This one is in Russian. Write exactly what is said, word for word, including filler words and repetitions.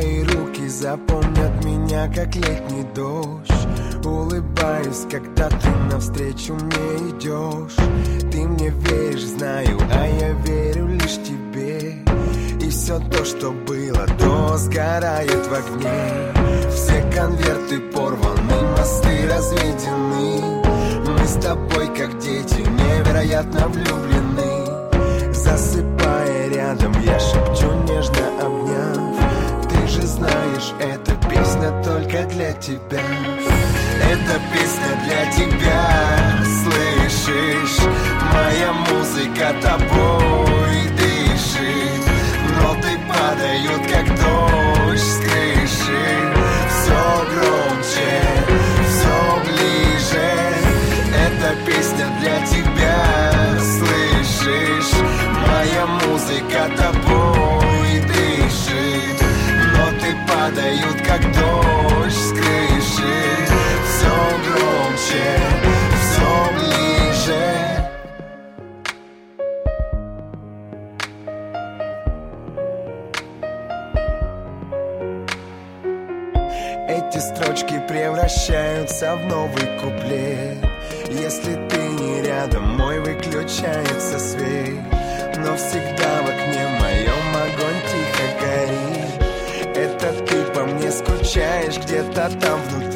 Твои руки запомнят меня, как летний дождь. Улыбаюсь, когда ты навстречу мне идешь. Ты мне веришь, знаю, а я верю лишь тебе. И все то, что было до, сгорает в огне. Все конверты порваны, мосты разведены. Мы с тобой, как дети, невероятно влюблены. Засыпая рядом, я шепчу, нежно обняв: ты же знаешь, эта песня только для тебя. Эта песня для тебя, слышишь? Моя музыка тобой дышит. Ноты падают, как дождь с крыши. Все громче, все ближе. Эта песня для тебя, слышишь? Моя музыка тобой дышит. Ноты падают, как дождь с крыши. Все громче, все ближе. Эти строчки превращаются в новый куплет. Если ты не рядом, мой выключается свет. Но всегда в окне моем огонь тихо горит. Это ты по мне скучаешь где-то там внутри.